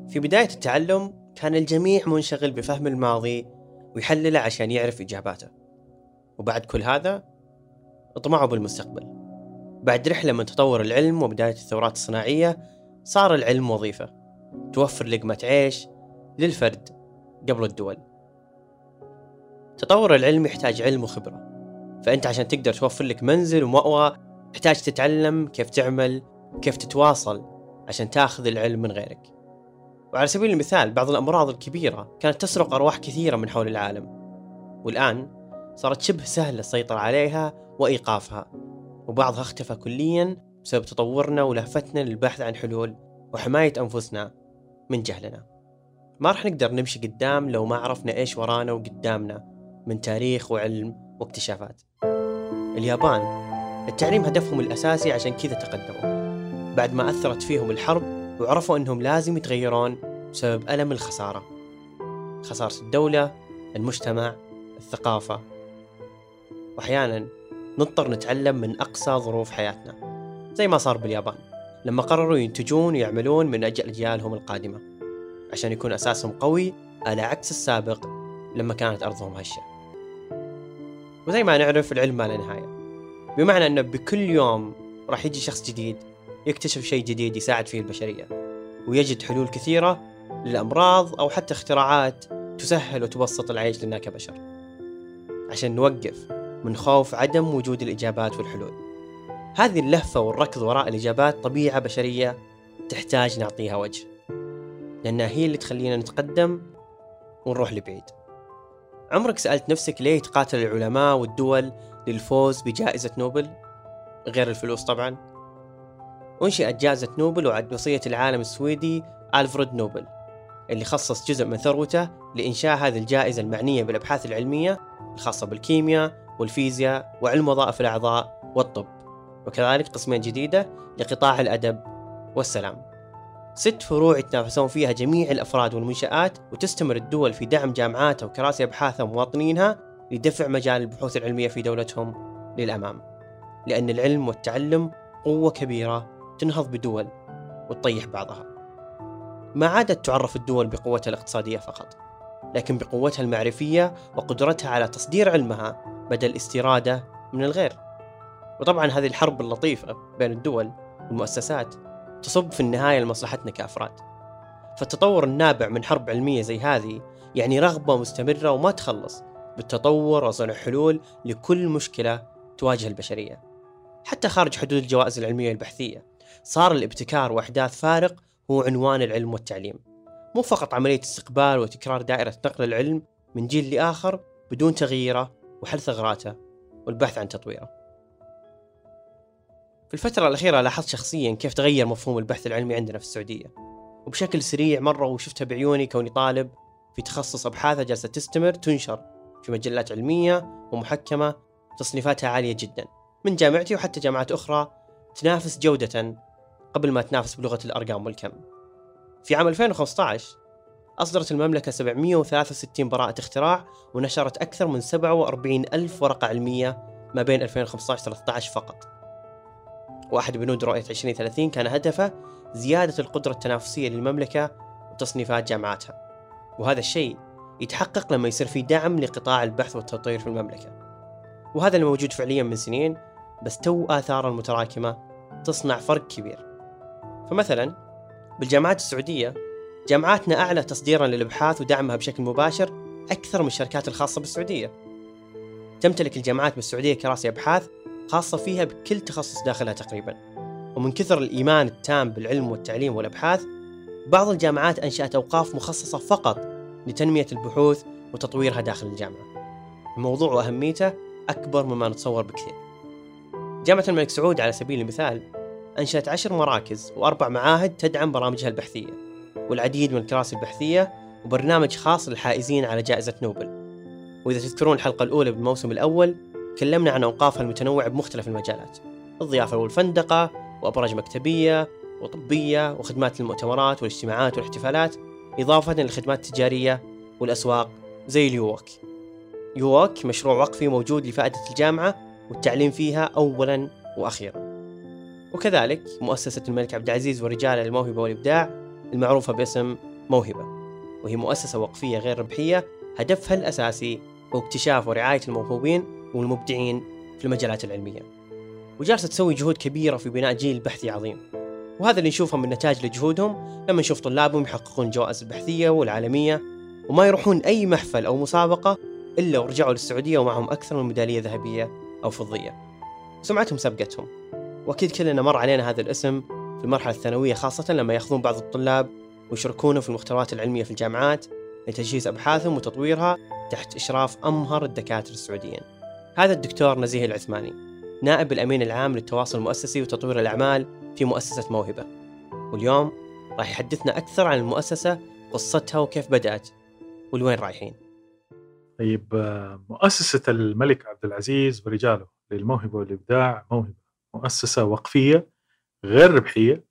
في بداية التعلم كان الجميع منشغل بفهم الماضي ويحلله عشان يعرف إجاباته، وبعد كل هذا اطمعوا بالمستقبل. بعد رحلة من تطور العلم وبداية الثورات الصناعية صار العلم وظيفة توفر لقمة عيش للفرد قبل الدول. تطور العلم يحتاج علم وخبرة، فأنت عشان تقدر توفر لك منزل ومأوى تحتاج تتعلم كيف تعمل وكيف تتواصل عشان تاخذ العلم من غيرك. وعلى سبيل المثال بعض الأمراض الكبيرة كانت تسرق أرواح كثيرة من حول العالم، والآن صارت شبه سهل السيطرة عليها وإيقافها، وبعضها اختفى كليا بسبب تطورنا ولهفتنا للبحث عن حلول وحماية أنفسنا من جهلنا. ما رح نقدر نمشي قدام لو ما عرفنا إيش ورانا وقدامنا من تاريخ وعلم واكتشافات. اليابان التعليم هدفهم الأساسي، عشان كذا تقدموا بعد ما أثرت فيهم الحرب وعرفوا أنهم لازم يتغيرون بسبب ألم الخسارة، خسارة الدولة، المجتمع، الثقافة، وأحيانا نضطر نتعلم من أقصى ظروف حياتنا، زي ما صار باليابان لما قرروا ينتجون ويعملون من أجل أجيالهم القادمة عشان يكون أساسهم قوي على عكس السابق لما كانت أرضهم هشة. وزي ما نعرف العلم ما له نهاية، بمعنى أنه بكل يوم راح يجي شخص جديد يكتشف شيء جديد يساعد فيه البشرية ويجد حلول كثيرة للأمراض أو حتى اختراعات تسهل وتبسط العيش لنا كبشر، عشان نوقف من خوف عدم وجود الإجابات والحلول. هذه اللهفة والركض وراء الإجابات طبيعة بشرية تحتاج نعطيها وجه، لأنها هي اللي تخلينا نتقدم ونروح لبعيد. عمرك سألت نفسك ليه تقاتل العلماء والدول للفوز بجائزة نوبل غير الفلوس طبعا؟ أنشئت جائزة نوبل وعد وصية العالم السويدي ألفريد نوبل، اللي خصص جزء من ثروته لإنشاء هذه الجائزة المعنية بالأبحاث العلمية الخاصة بالكيمياء والفيزياء وعلم وظائف الأعضاء والطب، وكذلك قسمين جديدة لقطاع الأدب والسلام. 6 فروع يتنافسون فيها جميع الأفراد والمنشآت، وتستمر الدول في دعم جامعاتها وكراسي أبحاثها ومواطنينها لدفع مجال البحوث العلمية في دولتهم للأمام، لأن العلم والتعلم قوة كبيرة تنهض بدول وتطيح بعضها. ما عادت تعرف الدول بقوتها الاقتصادية فقط، لكن بقوتها المعرفية وقدرتها على تصدير علمها بدل استيراده من الغير. وطبعا هذه الحرب اللطيفة بين الدول والمؤسسات تصب في النهاية لمصلحتنا كأفراد. فالتطور النابع من حرب علمية زي هذه يعني رغبة مستمرة وما تخلص بالتطور وصنع حلول لكل مشكلة تواجه البشرية. حتى خارج حدود الجوائز العلمية البحثية صار الابتكار وأحداث فارق هو عنوان العلم والتعليم، مو فقط عملية استقبال وتكرار دائرة نقل العلم من جيل لآخر بدون تغييره وحل ثغراته والبحث عن تطويره. في الفترة الأخيرة لاحظت شخصياً كيف تغير مفهوم البحث العلمي عندنا في السعودية، وبشكل سريع مرة، وشفتها بعيوني كوني طالب في تخصص أبحاثه جالسة تستمر تنشر في مجلات علمية ومحكمة تصنيفاتها عالية جداً من جامعتي وحتى جامعات أخرى تنافس جودة قبل ما تنافس بلغة الأرقام والكم. في عام 2015 أصدرت المملكة 763 براءة اختراع ونشرت أكثر من 47 ألف ورقة علمية ما بين 2015-13 فقط. وأحد بنود رؤية 2030 كان هدفه زيادة القدرة التنافسية للمملكة وتصنيفات جامعاتها، وهذا الشيء يتحقق لما يصير في دعم لقطاع البحث والتطوير في المملكة، وهذا اللي موجود فعليا من سنين، بس تو آثار المتراكمة تصنع فرق كبير. فمثلا بالجامعات السعودية جامعاتنا أعلى تصديرا للأبحاث ودعمها بشكل مباشر أكثر من الشركات الخاصة بالسعودية. تمتلك الجامعات بالسعودية كراسي أبحاث خاصة فيها بكل تخصص داخلها تقريبا، ومن كثر الإيمان التام بالعلم والتعليم والأبحاث بعض الجامعات أنشأت أوقاف مخصصة فقط لتنمية البحوث وتطويرها داخل الجامعة. الموضوع وأهميته أكبر مما نتصور بكثير. جامعة الملك سعود على سبيل المثال أنشأت 10 مراكز و4 معاهد تدعم برامجها البحثية، والعديد من الكراسي البحثية، وبرنامج خاص للحائزين على جائزة نوبل. وإذا تذكرون الحلقة الأولى بالموسم الأول تكلمنا عن أوقافها المتنوعة بمختلف المجالات: الضيافة والفندقة، وأبراج مكتبية وطبية، وخدمات المؤتمرات والاجتماعات والاحتفالات، إضافة للخدمات التجارية والأسواق زي اليووك. يووك مشروع وقفي موجود لفائدة الجامعة والتعليم فيها أولا وأخيرا. وكذلك مؤسسة الملك عبد العزيز ورجال الموهبة والإبداع المعروفة باسم موهبة، وهي مؤسسة وقفية غير ربحية هدفها الأساسي هو اكتشاف ورعاية الموهوبين والمبدعين في المجالات العلمية، وجالسة تسوي جهود كبيرة في بناء جيل بحثي عظيم. وهذا اللي نشوفه من نتاج لجهودهم لما نشوف طلابهم يحققون الجوائز البحثية والعالمية وما يروحون أي محفل أو مسابقة إلا ورجعوا للسعودية ومعهم أكثر من ميدالية ذهبية أو فضية. سمعتهم سبقتهم، وأكيد كلنا مر علينا هذا الاسم في المرحلة الثانوية، خاصة لما يأخذون بعض الطلاب ويشاركونه في المختبرات العلمية في الجامعات لتجهيز أبحاثهم وتطويرها تحت إشراف أمهر الدكاترة السعوديين. هذا الدكتور نزيه العثماني، نائب الأمين العام للتواصل المؤسسي وتطوير الأعمال في مؤسسة موهبة، واليوم راح يحدثنا أكثر عن المؤسسة، قصتها وكيف بدأت والوين رايحين. طيب، مؤسسة الملك عبد العزيز ورجاله للموهبة والإبداع موهبة، مؤسسة وقفية غير ربحية،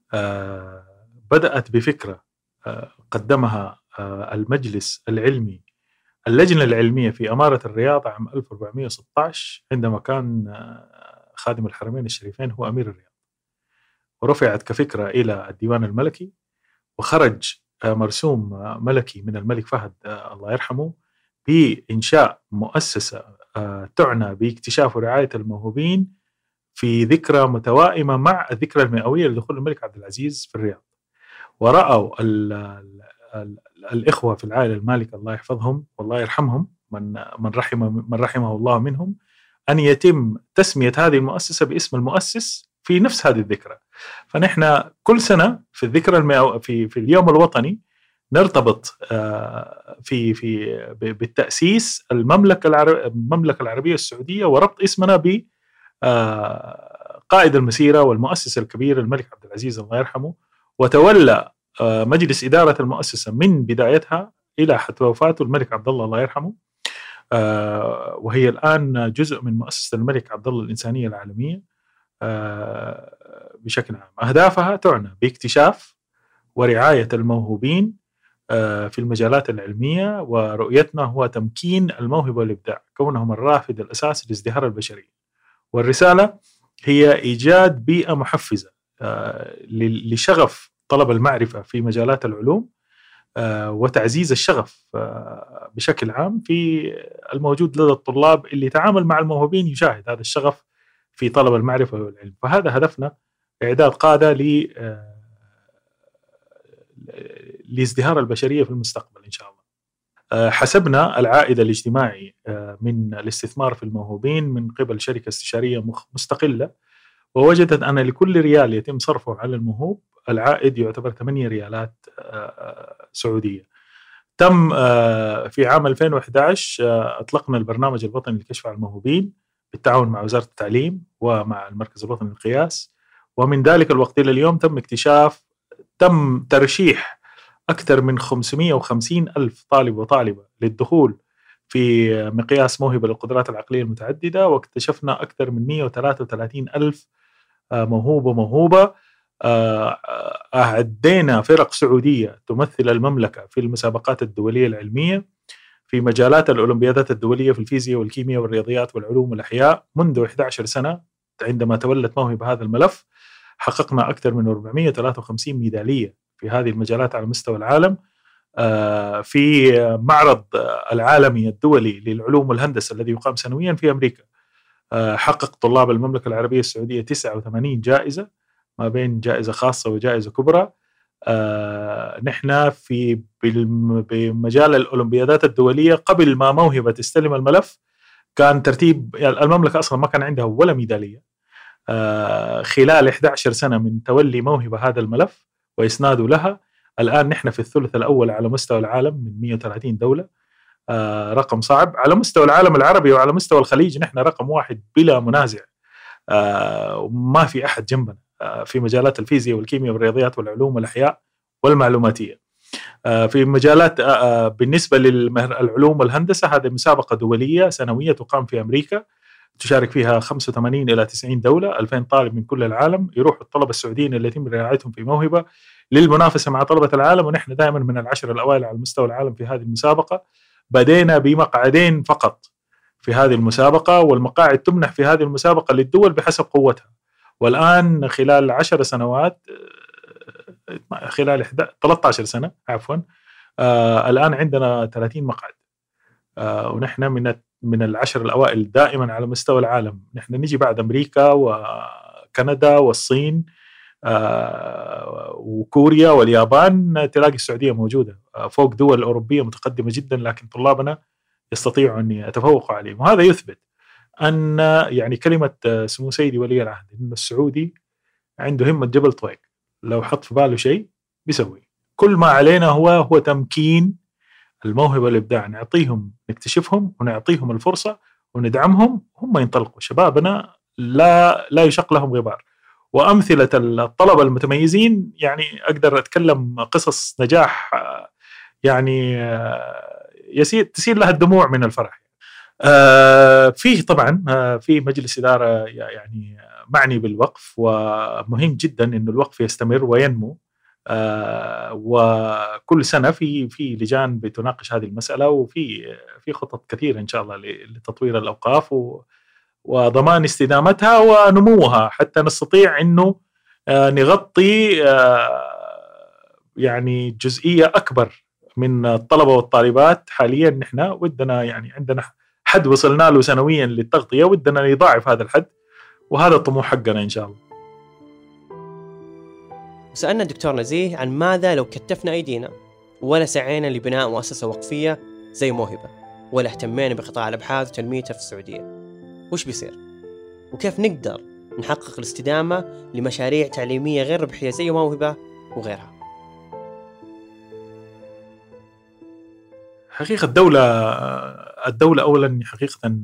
بدأت بفكرة قدمها المجلس العلمي، اللجنة العلمية في أمارة الرياض عام 1416 عندما كان خادم الحرمين الشريفين هو أمير الرياض، ورفعت كفكرة إلى الديوان الملكي، وخرج مرسوم ملكي من الملك فهد الله يرحمه بإنشاء مؤسسة تعنى باكتشاف ورعاية الموهوبين في ذكرى متوائمة مع الذكرى المئوية لدخول الملك عبد العزيز في الرياض. ورأوا الإخوة في العائلة المالكة الله يحفظهم والله يرحمهم، من رحمه الله منهم، أن يتم تسمية هذه المؤسسة باسم المؤسس في نفس هذه الذكرى. فنحن كل سنة في الذكرى في اليوم الوطني نرتبط بالتأسيس المملكة العربية السعودية، وربط اسمنا ب قائد المسيرة والمؤسس الكبير الملك عبد العزيز الله يرحمه. وتولى مجلس إدارة المؤسسة من بدايتها إلى حتى وفاته الملك عبد الله يرحمه، وهي الآن جزء من مؤسسة الملك عبد الله الإنسانية العالمية بشكل عام. أهدافها تعنى باكتشاف ورعاية الموهوبين في المجالات العلمية، ورؤيتنا هو تمكين الموهبة والإبداع كونهم الرافد الأساسي لازدهار البشرية. والرسالة هي إيجاد بيئة محفزة لشغف طلب المعرفة في مجالات العلوم، وتعزيز الشغف بشكل عام في الموجود لدى الطلاب اللي يتعامل مع الموهوبين، يشاهد هذا الشغف في طلب المعرفة والعلم. فهذا هدفنا، إعداد قادة لازدهار البشرية في المستقبل إن شاء الله. حسبنا العائد الاجتماعي من الاستثمار في الموهوبين من قبل شركة استشارية مستقلة، ووجدت أن لكل ريال يتم صرفه على الموهوب العائد يعتبر 8 ريالات سعودية. تم في عام 2011 أطلقنا البرنامج الوطني للكشف على الموهوبين بالتعاون مع وزارة التعليم ومع المركز الوطني للقياس، ومن ذلك الوقت إلى اليوم تم ترشيح أكثر من 550 ألف طالب وطالبة للدخول في مقياس موهبة للقدرات العقلية المتعددة، واكتشفنا أكثر من 133 ألف موهوبة. أعدينا فرق سعودية تمثل المملكة في المسابقات الدولية العلمية في مجالات الأولمبيادات الدولية في الفيزياء والكيمياء والرياضيات والعلوم والأحياء منذ 11 سنة. عندما تولت موهبة هذا الملف حققنا أكثر من 453 ميدالية في هذه المجالات على مستوى العالم. في معرض العالمي الدولي للعلوم والهندسة الذي يقام سنويا في أمريكا، حقق طلاب المملكة العربية السعودية 89 جائزة، ما بين جائزة خاصة وجائزة كبرى. نحن بمجال الأولمبيادات الدولية قبل ما موهبة تستلم الملف كان ترتيب المملكة أصلا ما كان عندها ولا ميدالية. خلال 11 سنة من تولي موهبة هذا الملف وإسناده لها، الآن نحن في الثلث الأول على مستوى العالم من 130 دولة. رقم صعب على مستوى العالم العربي، وعلى مستوى الخليج نحن رقم 1 بلا منازع، وما في أحد جنبنا في مجالات الفيزياء والكيمياء والرياضيات والعلوم والأحياء والمعلوماتية. في مجالات بالنسبة للعلوم والهندسة، هذه مسابقة دولية سنوية تقام في أمريكا، تشارك فيها 85 إلى 90 دولة، 2000 طالب من كل العالم. يروح الطلبة السعوديين اللي يتم رعايتهم في موهبة للمنافسة مع طلبة العالم، ونحن دائما من العشر الأوائل على مستوى العالم في هذه المسابقة. بدينا بمقعدين فقط في هذه المسابقة، والمقاعد تمنح في هذه المسابقة للدول بحسب قوتها. والآن خلال 10 سنوات خلال 13 سنة عفوا. الآن عندنا 30 مقعد، ونحن من العشر الأوائل دائما على مستوى العالم. نحن نجي بعد أمريكا وكندا والصين وكوريا واليابان، تلاقي السعودية موجودة فوق دول أوروبية متقدمة جدا، لكن طلابنا يستطيعوا أن يتفوقوا عليهم. وهذا يثبت أن يعني كلمة سمو سيدي ولي العهد إن السعودي عنده همة جبل طويق، لو حط في باله شيء بيسوي. كل ما علينا هو تمكين الموهبة والإبداع، نعطيهم، نكتشفهم ونعطيهم الفرصة وندعمهم، هم ينطلقوا. شبابنا لا يشق لهم غبار. وأمثلة الطلبة المتميزين يعني أقدر أتكلم قصص نجاح يعني تسيل لها الدموع من الفرح. فيه طبعا في مجلس إدارة يعني معني بالوقف، ومهم جدا إنه الوقف يستمر وينمو. وكل سنة في لجان بتناقش هذه المسألة، وفي خطط كثيرة إن شاء الله لتطوير الأوقاف وضمان استدامتها ونموها، حتى نستطيع إنه نغطي يعني جزئية أكبر من الطلبة والطالبات. حاليا نحن ودنا يعني عندنا حد وصلنا له سنويا للتغطية، ودنا نضاعف هذا الحد، وهذا الطموح حقنا إن شاء الله. سألنا الدكتور نزيه عن ماذا لو كتفنا أيدينا ولا سعينا لبناء مؤسسة وقفية زي موهبة، ولا اهتمينا بقطاع الأبحاث وتنميتها في السعودية، وش بيصير؟ وكيف نقدر نحقق الاستدامة لمشاريع تعليمية غير ربحية زي موهبة وغيرها؟ حقيقة الدولة أولا حقيقة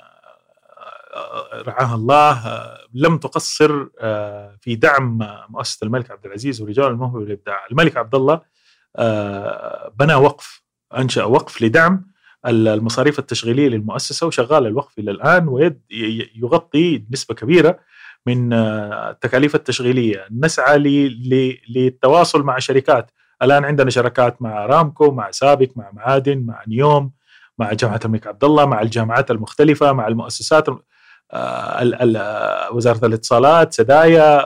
رعاها الله لم تقصر في دعم مؤسسة الملك عبد العزيز ورجال الموهبة والإبداع. الملك عبد الله بنى وقف، أنشأ وقف لدعم المصاريف التشغيلية للمؤسسة، وشغال الوقف إلى الآن ويغطي نسبة كبيرة من التكاليف التشغيلية. نسعى للتواصل مع شركات. الآن عندنا شركات مع رامكو، مع سابك، مع معادن، مع نيوم، مع جامعة الملك عبد الله، مع الجامعات المختلفة، مع المؤسسات، وزارة الاتصالات، سدايا،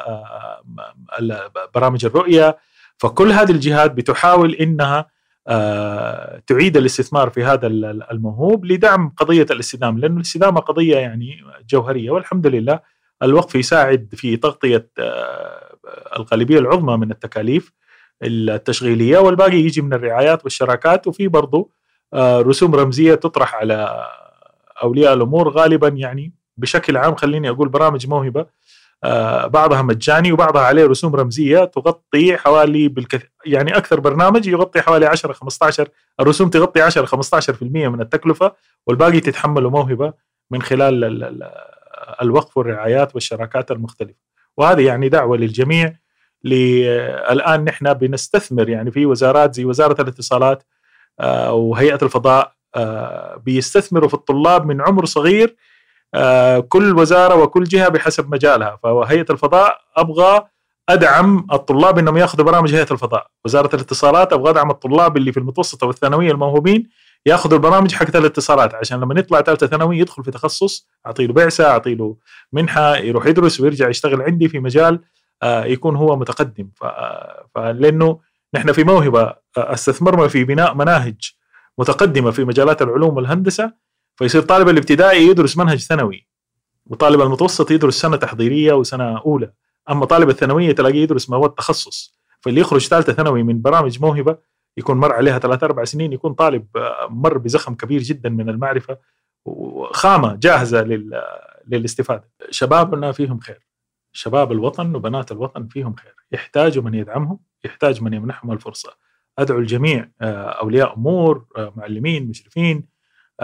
برامج الرؤية. فكل هذه الجهات بتحاول إنها تعيد الاستثمار في هذا الموهوب لدعم قضية الاستدامة، لأن الاستدامة قضية يعني جوهرية، والحمد لله الوقف يساعد في تغطية الغالبية العظمى من التكاليف التشغيلية، والباقي يجي من الرعايات والشراكات. وفي برضو رسوم رمزية تطرح على أولياء الأمور غالبا، يعني بشكل عام خليني أقول برامج موهبة بعضها مجاني وبعضها عليه رسوم رمزية تغطي حوالي يعني أكثر برنامج يغطي حوالي 10-15، الرسوم تغطي 10-15% من التكلفة، والباقي تتحمله موهبة من خلال الوقف والرعايات والشراكات المختلفة. وهذه يعني دعوة للجميع. الآن نحن بنستثمر يعني في وزارات زي وزارة الاتصالات وهيئة الفضاء بيستثمروا في الطلاب من عمر صغير، كل وزارة وكل جهة بحسب مجالها. فهيئة الفضاء أبغى أدعم الطلاب إنهم يأخذوا برامج هيئة الفضاء، وزارة الاتصالات أبغى أدعم الطلاب اللي في المتوسطة والثانوية الموهوبين يأخذوا البرامج حقت الاتصالات، عشان لما يطلع ثالثة ثانوي يدخل في تخصص، أعطيله بعثة، أعطيله منحة، يروح يدرس ويرجع يشتغل عندي في مجال يكون هو متقدم. لأنه نحن في موهبة استثمرنا في بناء مناهج متقدمة في مجالات العلوم والهندسة، فيصير طالب الابتدائي يدرس منهج ثانوي، وطالب المتوسط يدرس سنة تحضيرية وسنة أولى، أما طالب الثانوية تلاقيه يدرس مواد تخصص. فاللي يخرج ثالثة ثانوي من برامج موهبة يكون مر عليها 3-4 سنين، يكون طالب مر بزخم كبير جدا من المعرفة وخامة جاهزة للاستفادة. شبابنا فيهم خير، شباب الوطن وبنات الوطن فيهم خير، يحتاجوا من يدعمهم، يحتاج من يمنحهم الفرصة. أدعو الجميع أولياء أمور، معلمين، مشرفين،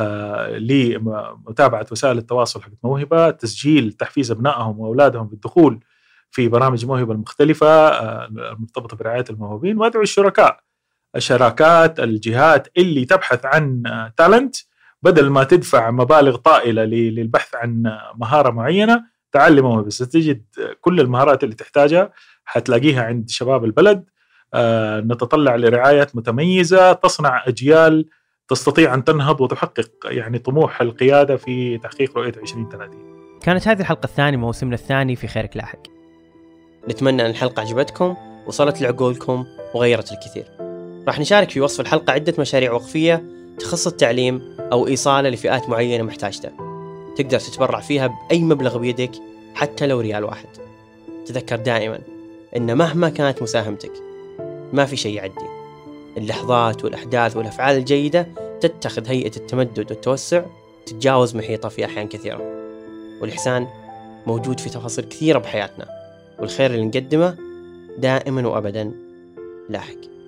لمتابعة وسائل التواصل حق موهبة، تسجيل تحفيز أبنائهم وأولادهم بالدخول في برامج موهبة المختلفة المرتبطة برعاية الموهوبين. وأدعو الشراكات، الجهات اللي تبحث عن تالنت، بدل ما تدفع مبالغ طائلة للبحث عن مهارة معينة، تعلم موهبة، ستجد كل المهارات اللي تحتاجها حتلاقيها عند شباب البلد. نتطلع لرعاية متميزة تصنع أجيال تستطيع أن تنهض وتحقق يعني طموح القيادة في تحقيق رؤية 2030. كانت هذه الحلقة الثانية من موسمنا الثاني في خيرك لاحق. نتمنى أن الحلقة عجبتكم وصلت لعقولكم وغيرت الكثير. راح نشارك في وصف الحلقة عدة مشاريع وقفية تخص التعليم أو إيصاله لفئات معينة محتاجته، تقدر تتبرع فيها بأي مبلغ بيدك حتى لو ريال واحد. تذكر دائما إن مهما كانت مساهمتك ما في شيء يعدي. اللحظات والأحداث والأفعال الجيدة تتخذ هيئة التمدد والتوسع تتجاوز محيطها في أحيان كثيرة. والإحسان موجود في تفاصيل كثيرة بحياتنا، والخير اللي نقدمه دائما وأبدا لاحق.